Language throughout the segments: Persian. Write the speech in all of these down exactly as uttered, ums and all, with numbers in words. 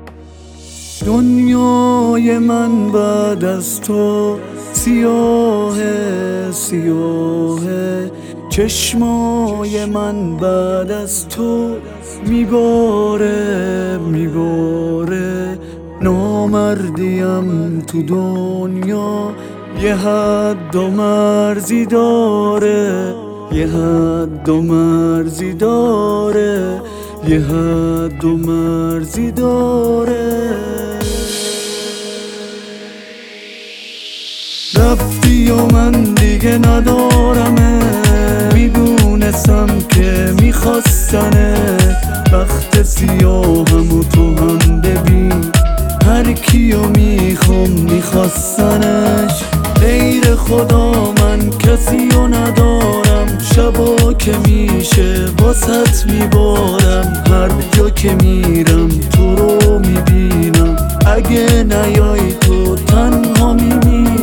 دنیای من بعد از تو سیاه سیاه، چشمای من بعد از تو میباره میباره. نامردیم تو دنیا یه حد و مرزی داره، یه حد و مرزی داره، یه حد و مرزی داره. رفتی و من دیگه ندارمه، میدونستم که میخواستنه. بخت سیاهم و تو هم ببین، هر کیو میخوام میخواستنش. غیر خدا من کسی رو ندارم، شبا که میشه واسط میبارم. هر جا که میرم تو رو میبینم، اگه نیای تو تنها میمیرم.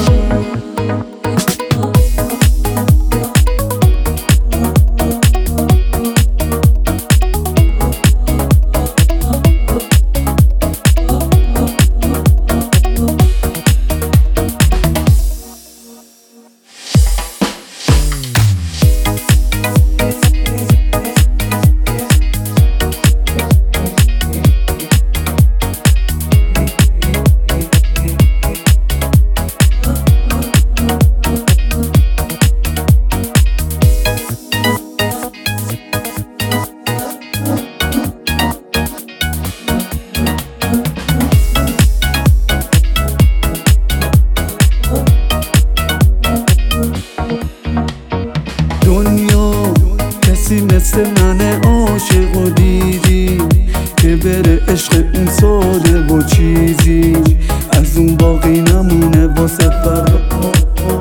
کسی مثل من عاشق و دیدی که بره عشق اون ساده و چیزی، از اون باقی نمونه واسه فردا.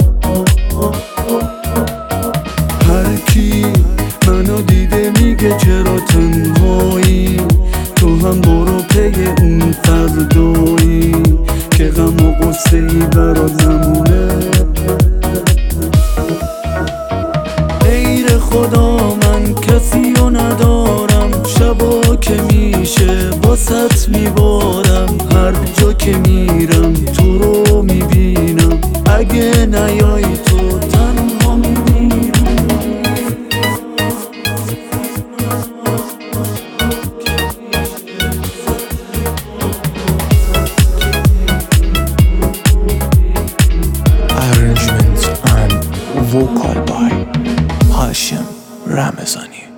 هر کی منو دیده میگه چرا تنهایی، تو هم برو پی اون فردایی که غم و غصه ای برات نمونه. غیر خدا من کسی رو ندارم، شبا که میشه واسط میبارم. هر جا که میرم تو رو میبینم، اگه نیای تو تنها میمیرم. Arrangement and vocal by Hashim Ramazani.